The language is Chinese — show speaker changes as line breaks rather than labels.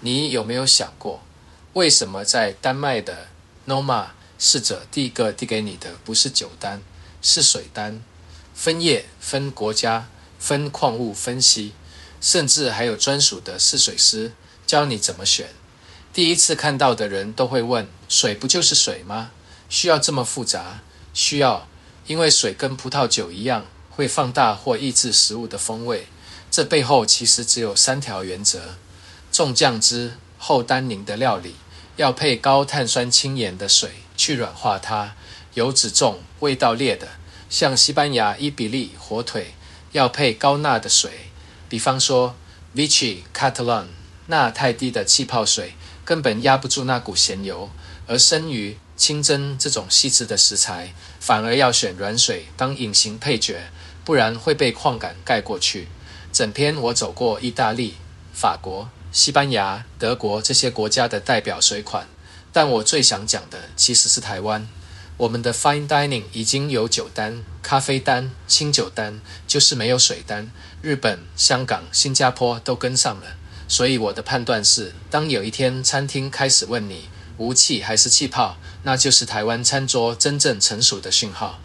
你有没有想过，为什么在丹麦的 Noma 侍者第一个递给你的不是酒单，是水单？分业、分国家、分矿物分析，甚至还有专属的试水师教你怎么选。第一次看到的人都会问，水不就是水吗？需要这么复杂？需要，因为水跟葡萄酒一样，会放大或抑制食物的风味。这背后其实只有3条原则：重酱汁、厚单宁的料理要配高碳酸氢盐的水去软化它；油脂重、味道烈的，像西班牙伊比利火腿，要配高钠的水，比方说 Vichy Catalan， 钠太低的气泡水根本压不住那股咸油，而生鱼、清蒸这种细致的食材，反而要选软水当隐形配角，不然会被矿感盖过去。整篇我走过意大利、法国、西班牙、德国这些国家的代表水款，但我最想讲的其实是台湾。我们的 Fine Dining 已经有酒单、咖啡单、清酒单，就是没有水单。日本、香港、新加坡都跟上了。所以我的判断是，当有一天餐厅开始问你无气还是气泡，那就是台湾餐桌真正成熟的讯号。